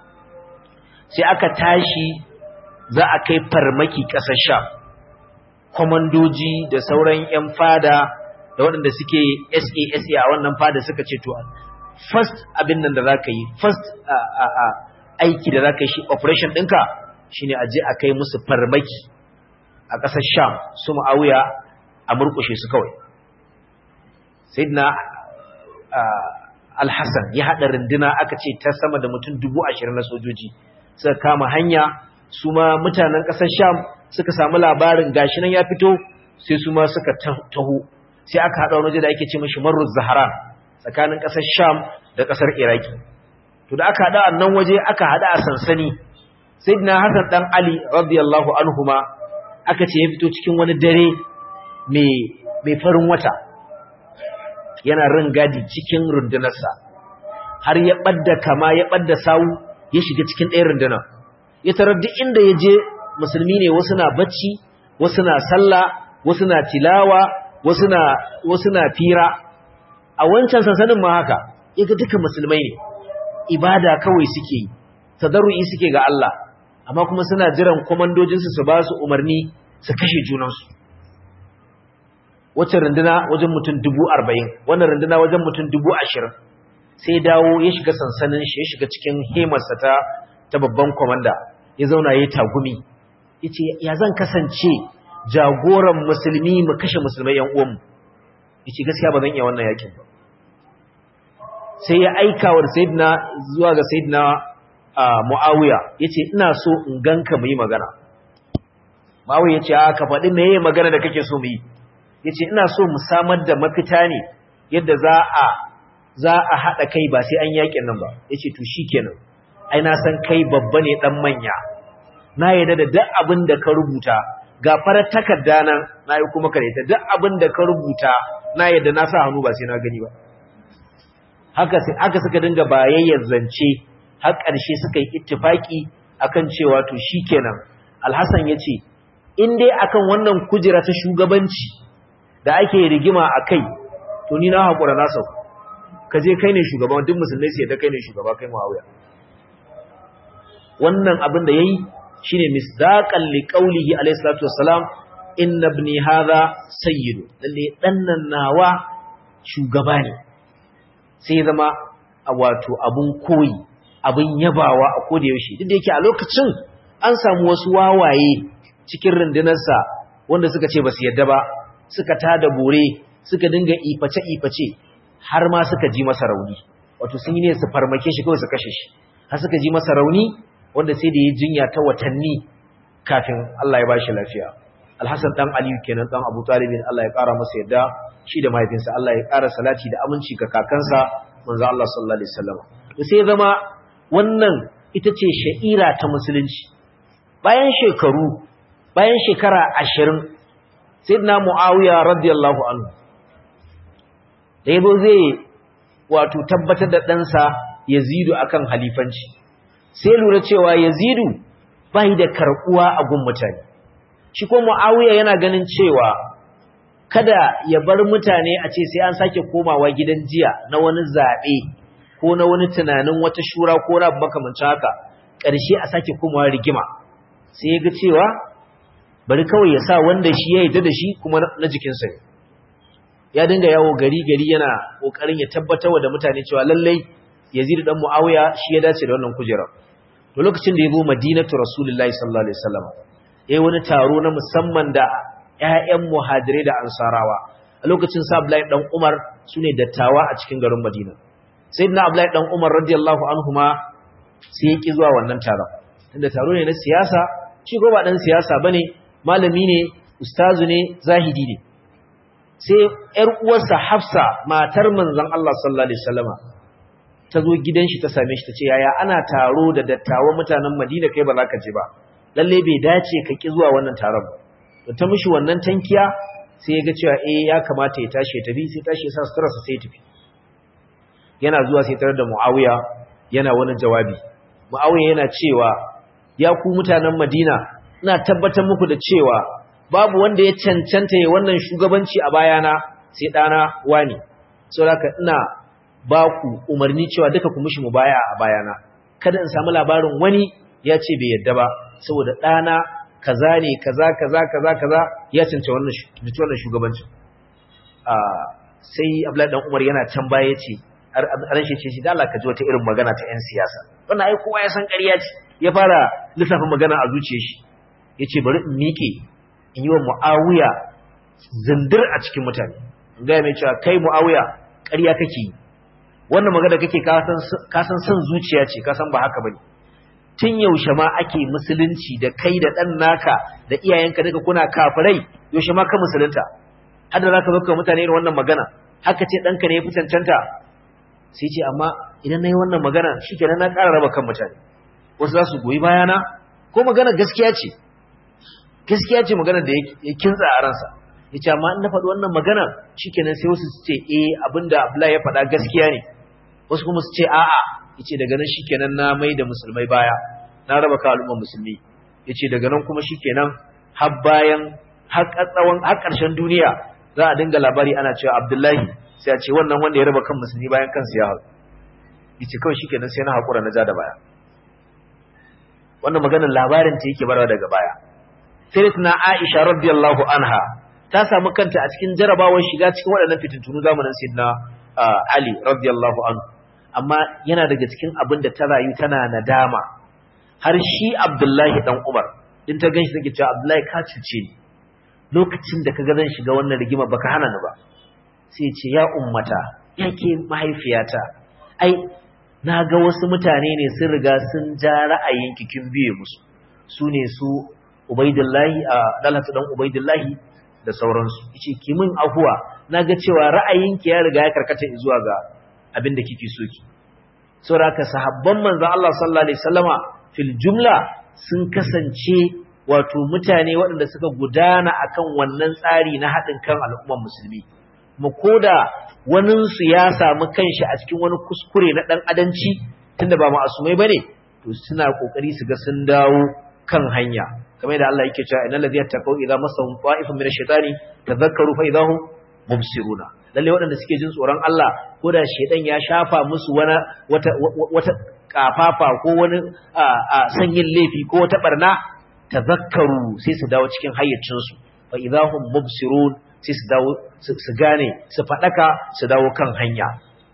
sai aka tashi za a kai farmaki ƙasar Sham komandoji da sauran ƴan fada da waɗanda suke SA a wannan fada suka ce to first abin nan da zaka yi first aiki da zaka yi shi operation ɗinka shine aje a kai musu farmaki a ƙasar Sham su Muawiya a murƙushe su kawai sayyidina Al-Hasan ya hada runduna aka ce ta sama da mutum 20,000 na sojoji suka kama hanya su ma mutanen ƙasar Sham suka samu labarin gashi nan ya fito sai su ma suka taho sai aka hada wani waje da ake ce mishi Marruz Zahran tsakanin ƙasar Sham da ƙasar Iraki to da aka hada a nan waje aka hada a sansani sayyidina Hassan dan Ali radiyallahu anhuma aka ce ya fito cikin wani dare mai farin wata yana gadi cikin rundunarsa har ya ɓadda kama ya ɓadda sawu ya shiga cikin ɗaya rundunar ya tarar duk inda ya je musulmi ne wasu na bacci wasu na sallah wasu na tilawa wasu na fira a wancan sansanin ma haka ya ga duka musulmai ne ibada kawai suke yi tadarru'i suke ga Allah amma kuma suna jiran komandojinsu su ba su umarni su kashe junansu wacce runduna wajen mutum 40,000 wannan runduna wajen mutum 20,000 sai dawo ya shiga sansanin shi ya shiga cikin hemarsa ta babban komanda ya zauna yayi tagumi yace ya zan kasance jagoran musulmi mu kashe musulmai yan uwanmu yace gaskiya ba zan iya wannan yakin ba sai ya aika wa sayyidina zuwa ga sayyidina Muawiya yace ina so in ganka mu yi magana Muawiya yace ka faɗi meye magana da kake so mu yi yace ina so mu samar da mafita ne yadda za a hada kai ba sai an yakin nan ba yace to shikenan ai na san kai babba ne dan manya na yarda da duk abin da ka rubuta ga farar takarda nan na yi kuma kareta duk abin da ka rubuta na yarda na sa hannu ba sai na gani ba haka suka dinga bayayyar zance har ƙarshe suka yi ittifaki akan cewa to shikenan Al-Hasan yace in dai akan wannan kujera ta shugabanci da ake rigima akai to ni na hakura na sauka kaje kai ne shugaban duk musulmai sai da kai ne shugaba kai Muawiya wannan abin da yayi shine misdaqan liqaulihi alayhi salatu wassalam inna ibni hadha sayyid lalle dannan nawa shugaba ne sai zama wato abun koyi abun yabawa a koda yaushe duk da yake a lokacin an samu wasu wawaye cikin rundunarsa wanda suka ce basu yadda ba suka tada bore suka dinga iface har ma suka ji masa rauni wato sun yi ne su farmake shi kawai su kashe shi har suka ji masa rauni wanda sai da ya jinya ta watanni kafin Allah ya bashi lafiya Al-Hasan dan Aliyu kenan dan Abu Talib Allah ya kara masa yadda shi da mahaifinsa Allah ya kara salati da aminci ga kakansa manzo Allah sallallahu alaihi wasallam sai zama wannan ita ce sha'ira ta musulunci bayan shekara 20 sayyidina Muawiya radiyallahu anhu da yabo zai wato tabbatar da ɗansa Yazidu akan halifanci sai lura cewa Yazidu bai da karbuwa a gun mutane shi ko Muawiya yana ganin cewa kada ya bar mutane a ce sai an sake komawa gidan jiya na wani zabe ko na wani tunanin wata shura ko na makamancin haka ƙarshe a sake komawa rigima sai ya ga cewa bari kawai ya sa wanda shi ya yarda da shi kuma na jikinsa ne ya dinga yawo gari yana kokarin ya tabbatar da mutane cewa lallai Yazid dan Muawiya shi ya dace da wannan kujerar to lokacin da ya zo Madinatu Rasulullahi sallallahu alaihi wasallam yayi wani taro na musamman da ƴaƴan muhajirai da ansarawa a lokacin sa Abdullahi dan Umar sune dattawa a cikin garin Madina sayyidina Abdullahi dan Umar radiyallahu anhuma sai ya ki zuwa wannan taron tunda taro ne na siyasa shi ko ba dan siyasa bane malami ne ustazu ne zahidi ne sai ƴar uwarsa Hafsa matar manzon Allah sallallahu alaihi wasallama ta zo gidan shi ta same shi tace yaya ana taro da dattawan mutanen Madina kai ba za ka je ba lalle bai dace ka ki zuwa wannan taron ba to ta mishi wannan tankiya sai ya ga cewa ya kamata ya tashi ya tafi sai tashi ya sa sutura sai ya tafi yana zuwa sai tarar da Muawiya yana wani jawabi Muawiya yana cewa ya ku mutanen Madina ina tabbatar muku da cewa babu wanda ya cancanta ya wannan shugabanci a bayana sai dana wani saboda ina ba ku umarni cewa duka ku mishi mubaya a bayana kada in samu labarin wani ya ce bai yadda ba saboda dana kaza ne kaza ya cancanta wannan shugabancin sai Abdullahi dan Umar yana can baya yace ran shi ce shi da Allah ka ji wata irin magana ta 'yan siyasa wannan ai kowa ya san ƙarya ce ya fara lissafin magana a zuciyar shi yace bari in mike in yi wa Muawiya zindir a cikin mutane ga mai cewa kai Muawiya ƙarya kake yi wannan magana kake ka san son zuciya ce ka san ba haka bane tun yaushe ma ake musulunci da kai da dan naka da iyayenka duka kuna kafirai yaushe ma ka musulunta har da zaka baka mutane irin wannan magana haka ce danka ne ya fi cancanta sai ce amma idan nayi wannan magana shikenan na ƙara raba kan mutane wasu za su goyi bayana ko magana gaskiya ce magana da ya kintsa a ransa yace amma in na faɗi wannan magana shikenan sai wasu su ce abinda Abdullahi ya faɗa gaskiya ne wasu kuma su ce a'a yace daga nan shikenan na mai da musulmai baya na raba ka al'umma musulmi yace daga nan kuma shikenan har bayan har ƙarshen duniya za a dinga labari ana cewa Abdullahi sai a ce wannan wanda ya raba kan musulmi bayan kansu ya haɗu yace kawai shikenan sai na haƙura na ja da baya wannan maganar labarin ta yake barawa daga baya sayyidatuna Aisha radiyallahu anha ta samu kanta a cikin jarabawar shiga cikin waɗannan fitintunu zamanin sayyidina Ali radiyallahu anhu amma yana daga cikin abin da ta rayu tana nadama har shi Abdullahi dan Umar din ta ganshi take cewa Abdullahi ka cuce ni lokacin da kaga zan shiga wannan rigima baka hana ni ba sai ce ya ummata yake mahaifiyata ai naga wasu mutane ne sun riga sun ja ra'ayinki kin biye musu sune su Ubaidullahi Dalhatu dan Ubaidullahi da sauransu yace ki min afuwa naga cewa ra'ayinki ya riga ya karkata zuwa ga abin da kike so ki saboda sahabban manzo Allah sallallahu alaihi wasallama fil jumla sun kasance wato mutane waɗanda suka gudana akan wannan tsari na haɗin kan al'ummar musulmi mu koda wanin su ya samu kanshi a cikin wani kuskure na dan adanci tunda ba ma'asumai bane to suna kokari su ga sun dawo kan hanya kamar da Allah yake cewa innal ladhina taqaw idza massahum ta'ifun min ash-shaytani tadhakkaru fa idahum mubsiruna lalle waɗanda suke jin tsoron Allah ko da shedan ya shafa musu wata kafafa ko wani sanyin laifi ko wata barna tadhakkaru sai su dawo cikin hayyacin su fa idahum mubsirun sai su dawo su gane su fadaka su dawo kan hanya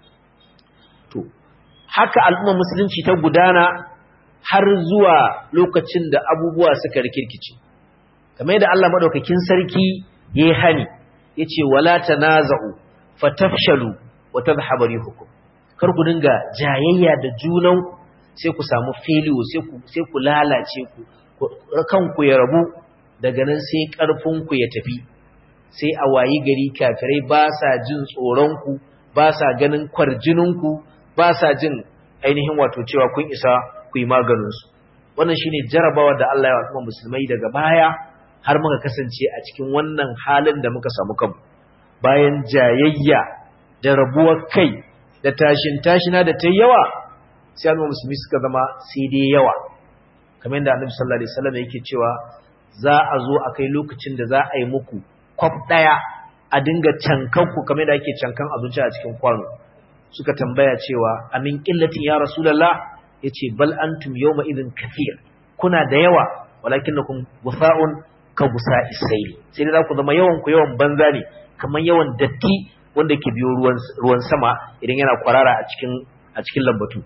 to haka al'umma musulunci ta gudana har zuwa lokacin da abubuwa suka rikirkice kamar yadda Allah madaukakin sarki yayi hani yace wala tanaza'u fatafshalu wa tadhhabu rihukum kar ku dinga jayayya da junan sai ku samu failure sai ku lalace ku kanku ya rabu daga nan sai ƙarfinku ya tafi sai a wayi gari kafirai ba sa jin tsoronku ba sa ganin kwarjininku ba sa jin ainihin wato cewa kun isa ku yi maganinsu wannan shine jarabawa da Allah ya wa kuma musulmai daga baya har muka kasance a cikin wannan halin da muka samu kanmu bayan jayayya da rabuwar kai da tashina da ta yawa sai al'umma musulmi suka zama sai dai yawa kamar yadda Annabi sallallahu alaihi wasallam yake cewa za a zo a kai lokacin da za a yi muku kwaf daya a dinga cankan ku kamar yadda ake cankan abinci a cikin kwano suka tambaya cewa amin qillatin ya rasulullah yace bal antum yawma idhin kathir kuna da yawa walakinnakum gufa'un ka gusa'i sayl sai dai za ku zama yawan ku yawan banza ne kamar yawan datti wanda ke biyo ruwan sama idan yana kwarara a cikin lambatu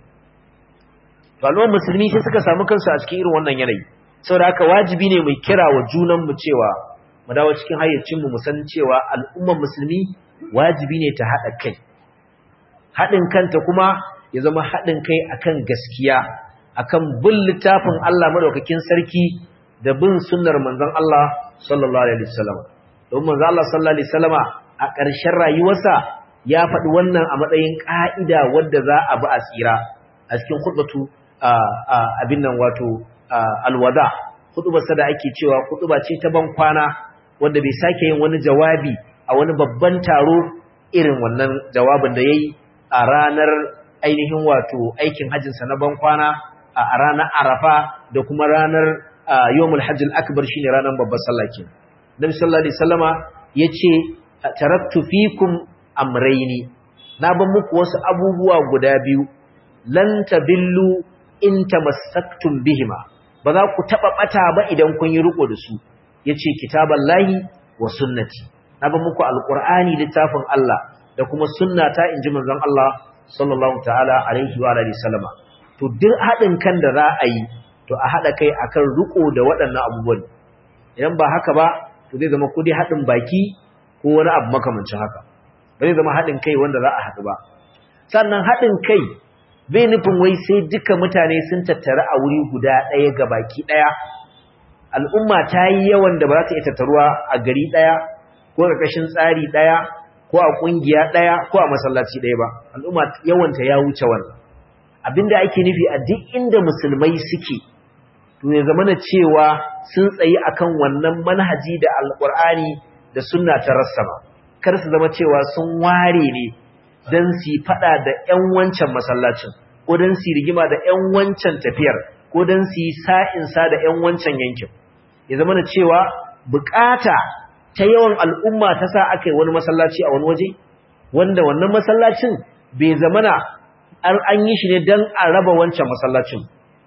to al'ummar musulmi sai suka samu kansu a cikin irin wannan yanayi saboda haka wajibi ne mu kira wa junan mu cewa mu dawo cikin hayyacin mu san cewa al'ummar musulmi wajibi ne ta hada kai hadin kanta kuma ya zama hadin kai akan gaskiya akan bin littafin Allah madaukakin sarki da bin sunnar manzon Allah sallallahu alaihi wasallam don manzon Allah sallallahu alaihi wasallama a ƙarshen rayuwarsa ya faɗi wannan a matsayin ƙa'ida wadda za a bi a tsira a cikin khutbatu abin nan wato alwada khutbarsa da ake cewa khutba ce ta ban kwana wanda bai sake yin wani jawabi a wani babban taro irin wannan jawabin da yayi a ranar ainihin wato aikin hajjinsa na ban kwana a ranar Arafa da kuma ranar Yawmul Hajjil Akbar shine ranar babbar sallah kenan Nabi sallallahu alaihi wasallama yace taraktu fikum amrayni na ban muku wasu abubuwa guda biyu lan tabillu in tamassaktum bihima ba za ku taba bata ba idan kun yi riko da su yace kitaballahi wa sunnati na ban muku alqur'ani littafin Allah da kuma sunnata inji manzon Allah sallallahu ta'ala alaihi wa alihi sallama to duk hadin kan da za a yi to a hada kai akan riko da waɗannan abubuwan idan ba haka ba to zai zama kudi hadin baki ko wani abu makamancin haka ba zai zama haɗin kai wanda za a haɗu ba sannan haɗin kai bai nufin wai sai duka mutane sun tattara a wuri guda ɗaya ga baki ɗaya al'umma ta yi yawan da ba za ta iya tattaruwa a gari ɗaya ko ƙarƙashin tsari ɗaya ko a ƙungiya ɗaya ko a masallaci ɗaya ba al'umma yawanta ya wuce wannan abinda ake nufi a duk inda musulmai suke to ya zama na cewa sun tsayi akan wannan manhaji da alƙur'ani da sunna ta rassama kar su zama cewa sun ware ne dan su fada da ƴan wancan masallacin ko dan su rigima da ƴan wancan tafiyar ko dan su sa'in sa da ƴan wancan yankin ya zama na cewa bukata ta yawan al'umma ta sa akai wani masallaci a wani waje wanda wannan masallacin bai zamana an yi shi ne dan a raba wancan masallacin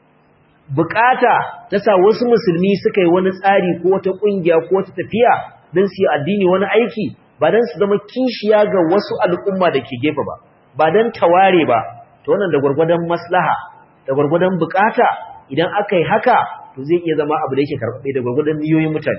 bukata ta sa wasu musulmi suka yi wani tsari ko wata kungiya ko wata tafiya don su yi addini wani aiki ba don su zama kishiya ga wasu al'umma da ke gefe ba ba don taware ba ta wannan da gwargwadon maslaha da gwargwadon bukata idan aka yi haka to zai iya zama abu da yake karɓe da gwargwadon niyoyin mutane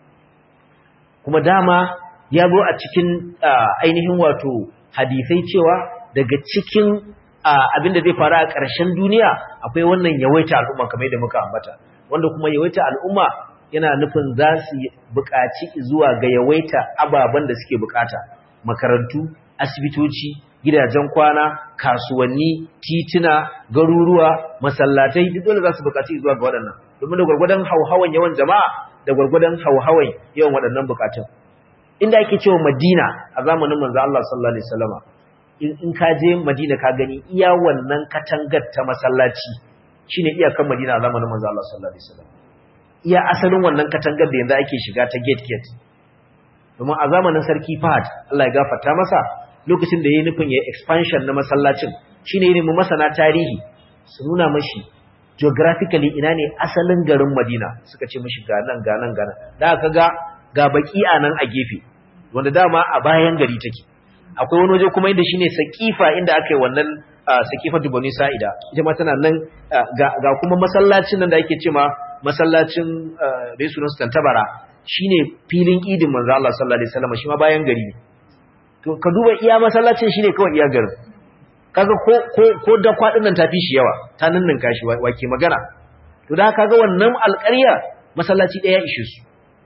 kuma dama ya zo a cikin ainihin wato hadisai cewa daga cikin abin da zai faru a ƙarshen duniya akwai wannan yawaita al'umma kamar yadda muka ambata wanda kuma yawaita al'umma yana nufin za su buƙaci zuwa ga yawaita ababen da suke buƙata makarantu asibitoci gidajen kwana kasuwanni tituna garuruwa masallatai duk dole za su buƙaci zuwa ga waɗannan domin da gwargwadon hauhawan yawan jama'a da gwargwadon hauhawan yawan waɗannan buƙatun inda ake cewa Madina a zamanin manzo Allah sallallahu alaihi wasallama in ka je Madina ka gani iya wannan katangar ta masallaci shine iyakan Madina a zamanin manzo Allah sallallahu alaihi wasallam iya asalin wannan katangar da yanzu ake shiga ta gate domin a zamanin sarki Fahad Allah ya gafarta masa lokacin da yayin nufin ya expansion na masallacin shine irin mu masana tarihi su nuna mashi geographically ina ne asalin garin Madina suka ce mishi ga nan da aka ga baki'a nan a gefe wanda dama a bayan gari take akwai wani waje kuma inda shine Saqifa inda aka yi wannan Saqifatu Bani Sa'ida ita ma tana nan ga kuma masallacin nan da ake cewa masallacin bai sunan Tantabara shine filin idin manzo Allah sallallahu alaihi wasallam shi ma bayan gari ne to ka duba iya masallacin shine kawai iya garin kaga ko da kwadin nan tafi shi yawa ta nannin kashi wake magana to da kaga wannan alƙarya masallaci daya ishe su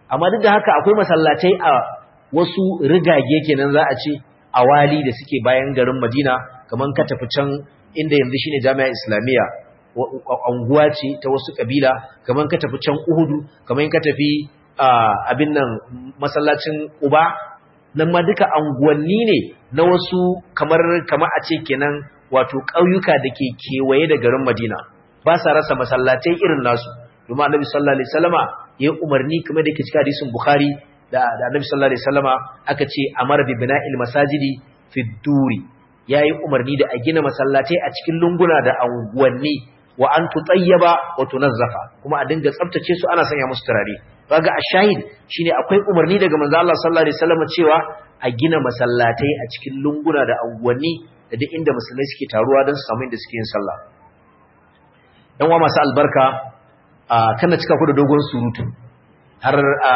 amma duk da haka akwai masallatai a wasu rigage kenan za a ce a wali da suke bayan garin Madina, kaman ka tafi can inda yanzu shine Jami'a Islamiyya, anguwa ce ta wasu kabila, kaman ka tafi can Uhudu, kaman ka tafi abin nan masallacin Quba, nan ma duka anguwanni ne na wasu kamar a ce kenan wato ƙauyuka da ke kewaye da garin Madina, ba sa rasa masallatai irin nasu. Domin Annabi sallallahu alaihi wasallama ya umarni kamar da ke cikin hadisin Bukhari da Annabi sallallahu alaihi wasallama aka ce amara bi bina'il masajidi fi duri, yayi umarni da a gina masallatai a cikin lunguna da anguwanni, wa an tutayyaba wa tunazzafa, kuma a dinga tsaftace su ana sanya musu turare. Kaga ashahid shine akwai umarni daga manzo Allah sallallahu alaihi wasallama cewa a gina masallatai a cikin lunguna da anguwanni da duk inda musulmai suke taruwa don su samu inda suke yin sallah. Yan uwa masu albarka, kana cika ku da dogon surutu har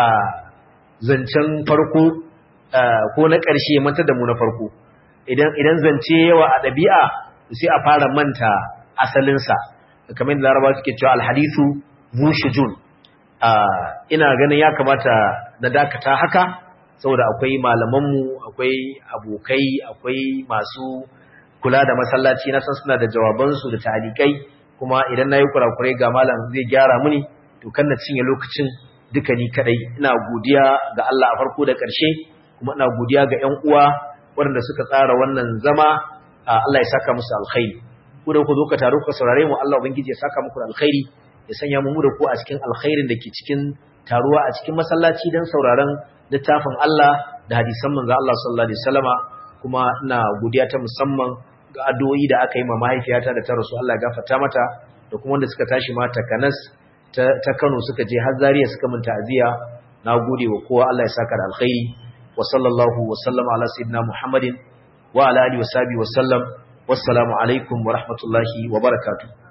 zancen farko ko na ƙarshe manta da mu na farko. Idan zance yawa a ɗabi'a sai a fara manta asalinsa, kamar da Larabawa suke cewa alhadithu zu shujun. Ina ganin ya kamata na dakata haka saboda akwai malamanmu, akwai abokai, akwai masu kula da masallaci, na san suna da jawabansu da ta'alikai, kuma idan nayi kurakurai ga malam zai gyara muni, to kan na cinye lokacin duka ni kadai. Ina godiya ga Allah a farko da ƙarshe, kuma ina godiya ga ƴan uwa waɗanda suka tsara wannan zama. Allah ya saka musu alkhairi. Ku da ku zo ka taro ka saurare mu, Allah ubangiji ya saka muku alkhairi, ya sanya mu da ku a cikin alkhairin da ke cikin taruwa a cikin masallaci don sauraron littafin Allah da hadisan manzo Allah sallallahu alaihi wasallama. Kuma ina godiya ta musamman ga addu'o'i da aka yi ma mahaifiyata da ta rasu, Allah ya gafarta mata, da kuma wanda suka tashi ma takanas ta Kano suka je har Zaria suka mun ta'aziya. Na gode wa kowa, Allah ya saka da alkhairi. Wa sallallahu wa sallama ala sayyidina Muhammadin wa ala alihi wa sahbihi wa sallam. Wassalamu alaikum wa rahmatullahi wa barakatuh.